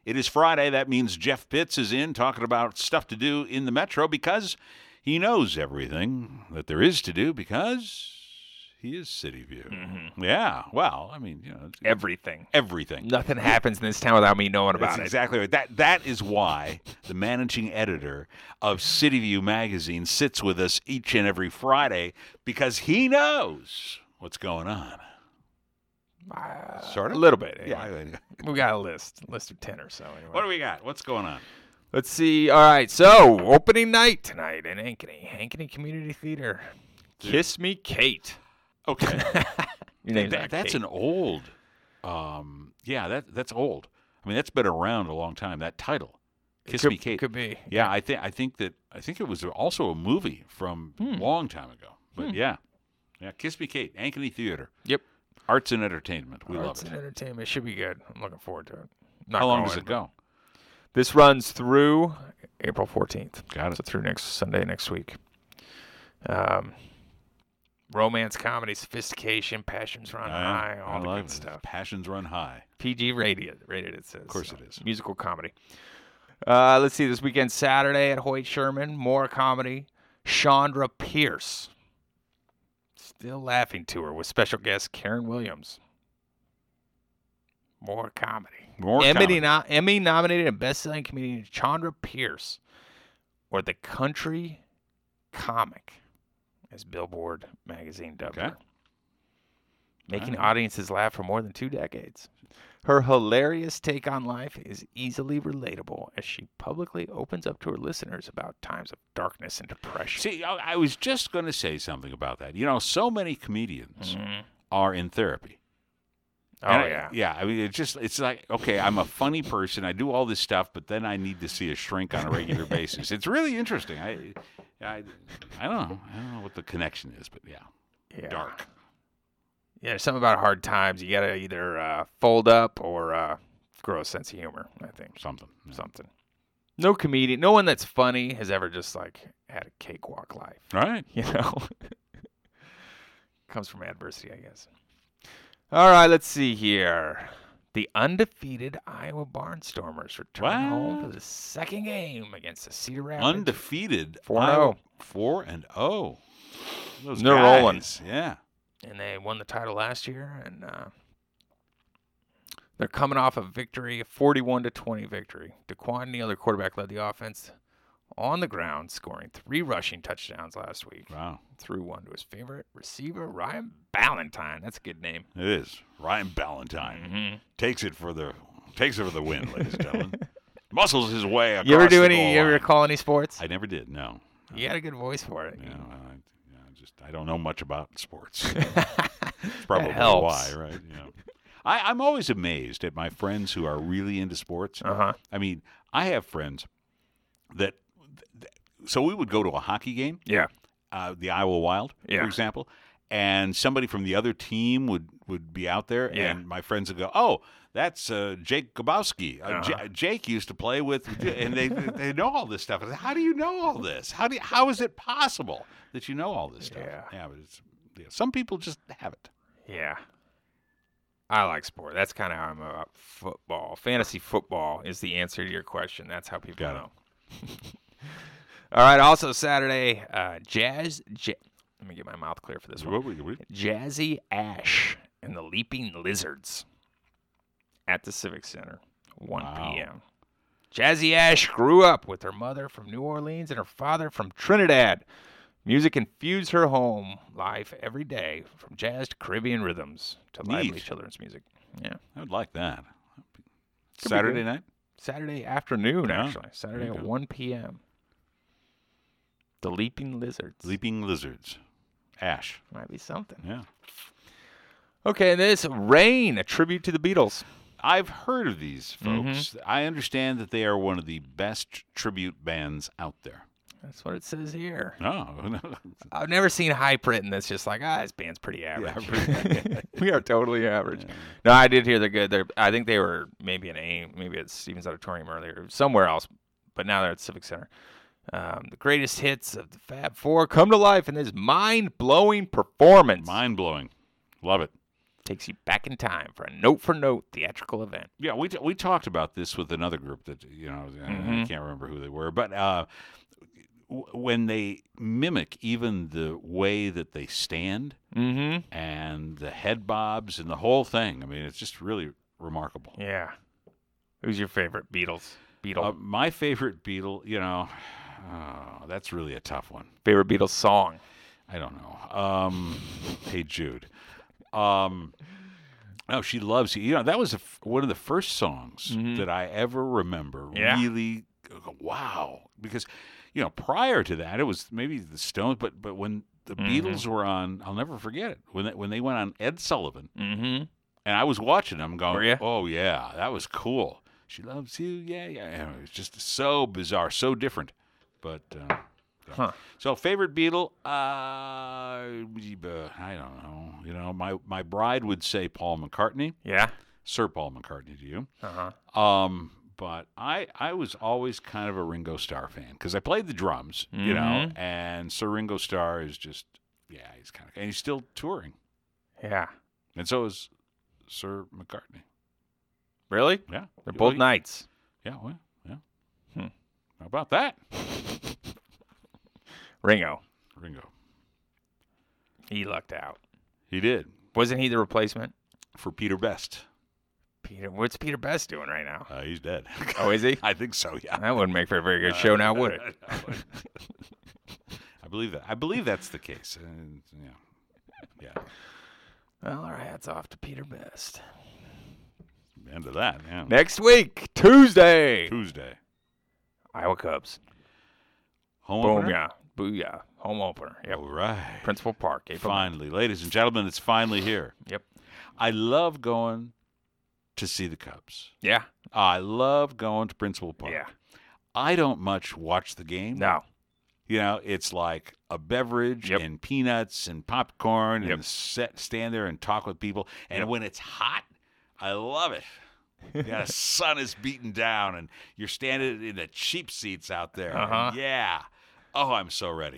It is Friday. That means Jeff Pitts is in talking about stuff to do in the Metro because he knows everything that there is to do because he is City View. Mm-hmm. Yeah. Well, I mean, Everything. everything. Nothing happens in this town without me knowing about That's it. exactly right. That is why the managing editor of City View magazine sits with us each and every Friday because he knows what's going on. Sort of? A little bit. Yeah. Anyway. We got a list of 10 or so. Anyway. What do we got? What's going on? Let's see. All right. So, opening night tonight in Ankeny Community Theater. Kiss Me, Kate. Okay. Your name's not That's Kate. an old. That's old. I mean, that's been around a long time. That title, Kiss Me, Kate. Could be. Yeah, I think it was also a movie from a long time ago. But yeah, Kiss Me, Kate, Ankeny Theater. Yep. Arts and entertainment. We Arts love and it. entertainment. Should be good. I'm looking forward to it. How long does it go? This runs through April 14th. Got it. So through next Sunday next week. Romance, comedy, sophistication, passions run high, all the good stuff. Passions run high. PG rated it says. Of course it is. Musical comedy. Let's see, this weekend, Saturday at Hoyt Sherman, more comedy. Chandra Pierce. Still Laughing Tour with special guest Karen Williams. More comedy. Emmy-nominated and best-selling comedian Chandra Pierce, or the country comic, as Billboard magazine dubbed her. Making audiences laugh for more than 2 decades. Her hilarious take on life is easily relatable as she publicly opens up to her listeners about times of darkness and depression. See, I was just going to say something about that. So many comedians are in therapy. Yeah. I mean, it's like, okay, I'm a funny person. I do all this stuff, but then I need to see a shrink on a regular basis. It's really interesting. I don't know what the connection is, but yeah. Dark. Yeah, there's something about hard times. You got to either fold up or grow a sense of humor, I think. Something. No comedian, no one that's funny has ever just had a cakewalk life. Right. Comes from adversity, I guess. All right, let's see here. The undefeated Iowa Barnstormers return home for the second game against the Cedar Rapids. Undefeated. 4-0. 4-0. Those They're guys. rolling. Yeah. And they won the title last year, and they're coming off a victory, a 41-20 victory. DeQuan Neal, their quarterback, led the offense on the ground, scoring 3 rushing touchdowns last week. Wow. Threw one to his favorite receiver, Ryan Ballantyne. That's a good name. It is. Ryan Ballantyne Mm-hmm. takes it for the win, ladies and gentlemen. Muscles his way across You ever do the any? goal You ever line. call any sports? I never did. No. You got a good voice for it. I don't know much about sports. That's probably helps. why, right? I'm always amazed at my friends who are really into sports. Uh-huh. I mean, I have friends that. So we would go to a hockey game. Yeah. The Iowa Wild, Yeah. for example, and somebody from the other team would be out there, Yeah. and my friends would go, "Oh, that's Jake Grabowski. Uh-huh. Jake used to play with," and they know all this stuff. I said, how do you know all this? How is it possible that you know all this stuff? Yeah. But some people just have it. Yeah. I like sport. That's kind of how I'm about football. Fantasy football is the answer to your question. That's how people Got know. All right. Also Saturday, let me get my mouth clear for this one. Jazzy Ash and the Leaping Lizards at the Civic Center, 1 p.m. Jazzy Ash grew up with her mother from New Orleans and her father from Trinidad. Music infused her home life every day, from jazz to Caribbean rhythms to lively children's music. Yeah. I would like that. Could be Saturday good. night? Saturday afternoon, Yeah. actually. Saturday There you at go. 1 p.m. The Leaping Lizards. Leaping Lizards. Ash. Might be something. Yeah. Okay, and this Rain, a tribute to the Beatles. I've heard of these folks. Mm-hmm. I understand that they are one of the best tribute bands out there. That's what it says here. Oh. I've never seen hype written that's just like, this band's pretty average. We are totally average. Yeah. No, I did hear they're good. I think they were maybe at Stevens Auditorium earlier, somewhere else, but now they're at Civic Center. The greatest hits of the Fab Four come to life in this mind-blowing performance. Mind-blowing. Love it. Takes you back in time for a note-for-note theatrical event. Yeah, we talked about this with another group that, I can't remember who they were, but when they mimic even the way that they stand and the head bobs and the whole thing, I mean, it's just really remarkable. Yeah. Who's your favorite Beatle? My favorite Beatle, that's really a tough one. Favorite Beatles song? I don't know. Hey Jude. No, She Loves You. That was one of the first songs that I ever remember. Yeah. Really, wow. Because, prior to that, it was maybe the Stones, but when the Beatles were on, I'll never forget it. When they went on Ed Sullivan, and I was watching them going, oh yeah, that was cool. She loves you, yeah. It was just so bizarre, so different, but. So favorite Beatle, I don't know. My bride would say Paul McCartney. Yeah. Sir Paul McCartney to you. But I was always kind of a Ringo Starr fan because I played the drums, and Sir Ringo Starr is just, he's kind of, and he's still touring. Yeah. And so is Sir McCartney. Really? Yeah. They're both knights. Yeah, well, yeah. How about that? Ringo. He lucked out. He did. Wasn't he the replacement? For Peter Best. What's Peter Best doing right now? He's dead. Oh, is he? I think so, yeah. That wouldn't make for a very good show now, would it? I believe that. I believe that's the case. Yeah. Well, all right. That's off to Peter Best. End of that, yeah. Next week, Tuesday. Iowa Cubs. Home opener? Yeah. Booyah. Home opener. Yep. All right. Principal Park. April Finally. Ladies and gentlemen, it's finally here. Yep. I love going to see the Cubs. Yeah. I love going to Principal Park. Yeah. I don't much watch the game. No. It's like a beverage and peanuts and popcorn and stand there and talk with people. And when it's hot, I love it. The sun is beating down and you're standing in the cheap seats out there. Yeah. Oh, I'm so ready.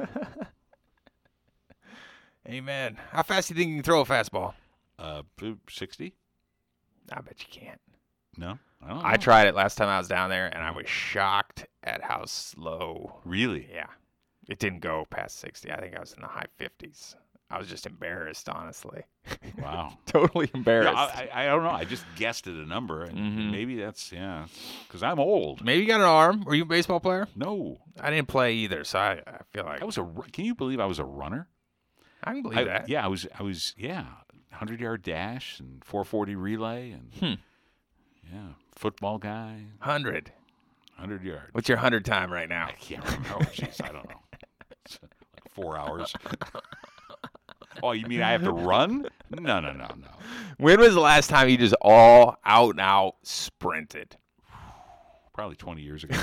Amen. How fast do you think you can throw a fastball? 60? I bet you can't. No? I don't know. I tried it last time I was down there, and I was shocked at how slow. Really? Yeah. It didn't go past 60. I think I was in the high 50s. I was just embarrassed, honestly. Wow. Totally embarrassed. Yeah, I don't know. I just guessed at a number, and maybe that's, because I'm old. Maybe you got an arm. Were you a baseball player? No. I didn't play either, so I feel like. Can you believe I was a runner? I can believe that. Yeah, I was 100-yard dash and 440 relay and football guy. 100 yards. What's your 100 time right now? I can't remember. Jeez, I don't know. It's like 4 hours. Oh, you mean I have to run? No. When was the last time you just all out and out sprinted? Probably 20 years ago.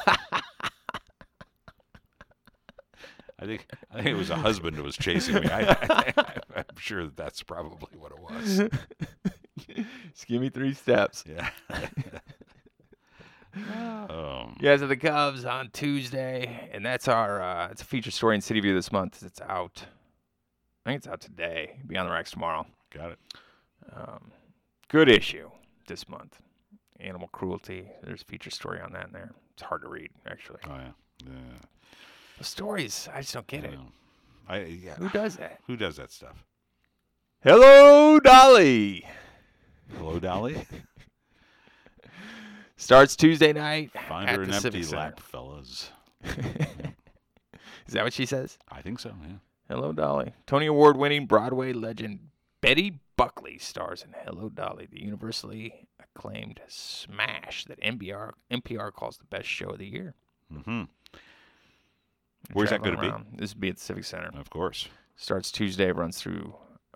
I think it was a husband who was chasing me. I'm sure that's probably what it was. Just give me 3 steps. Yeah. So the Cubs on Tuesday, and that's our it's a feature story in City View this month. It's out. I think it's out today. It'll be on the racks tomorrow. Got it. Good issue this month. Animal cruelty. There's a feature story on that in there. It's hard to read, actually. Oh yeah. The stories, I just don't get it. Who does that? Who does that stuff? Hello, Dolly. Hello, Dolly. Starts Tuesday night. Find at her an the empty Civic Center. lap, fellas. Is that what she says? I think so, yeah. Hello, Dolly. Tony Award-winning Broadway legend Betty Buckley stars in Hello, Dolly, the universally acclaimed smash that NPR calls the best show of the year. Mm-hmm. Where's that going to be? This will be at the Civic Center. Of course. Starts Tuesday, runs through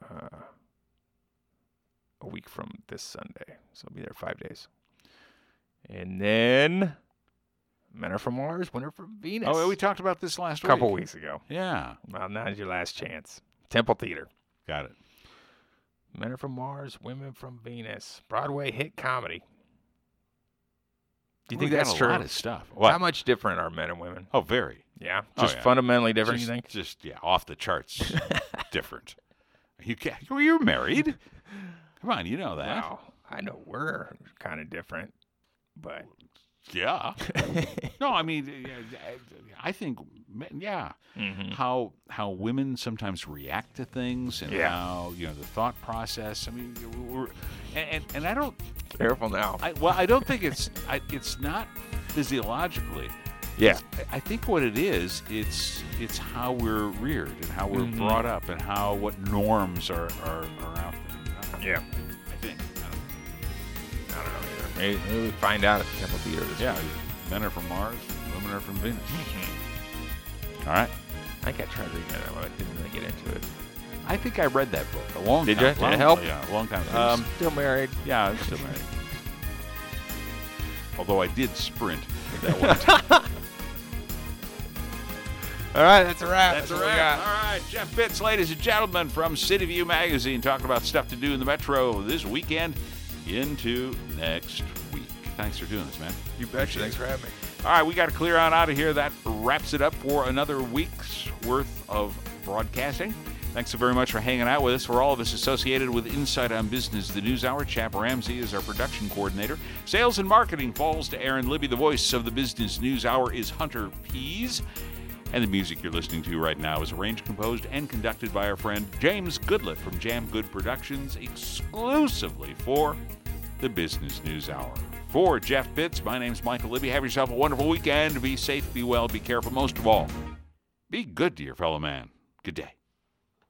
a week from this Sunday. So I'll be there 5 days. And then Men Are From Mars, Women Are From Venus. Oh, we talked about this last week. A couple weeks ago. Yeah. Well, now's your last chance. Temple Theater. Got it. Men Are From Mars, Women From Venus. Broadway hit comedy. Do you think that's true? A lot of stuff. What? How much different are men and women? Oh, very. Yeah? Just fundamentally different, you think? Just, off the charts different. You're married? Come on, you know that. Well, I know we're kind of different, but yeah. No, I mean, I think, yeah, how women sometimes react to things and how, the thought process. I mean, and I don't. Careful now. I don't think it's not physiologically. Yeah. I think what it is, it's how we're reared and how we're brought up and what norms are out there. Yeah. I think. I don't know either. Maybe we find out at the Temple Theater this week. Men are from Mars, women are from Venus. All right. I think I tried reading that, but I didn't really get into it. I think I read that book a long time. Did you? Did it help? Yeah, a long time ago. Still married. Yeah, I'm still married. Although I did sprint at that one time. All right, that's a wrap. That's a wrap. All right, Jeff Pitts, ladies and gentlemen, from City View Magazine, talking about stuff to do in the Metro this weekend into next week. Thanks for doing this, man. You betcha. Thanks for having me. All right, we got to clear on out of here. That wraps it up for another week's worth of broadcasting. Thanks so very much for hanging out with us. For all of us associated with Inside on Business, the News Hour, Chap Ramsey is our production coordinator. Sales and marketing falls to Aaron Libby. The voice of the Business News Hour is Hunter Pease. And the music you're listening to right now is arranged, composed, and conducted by our friend James Goodlett from Jam Good Productions, exclusively for the Business News Hour. For Jeff Pitts, my name's Michael Libby. Have yourself a wonderful weekend. Be safe, be well, be careful. Most of all, be good to your fellow man. Good day.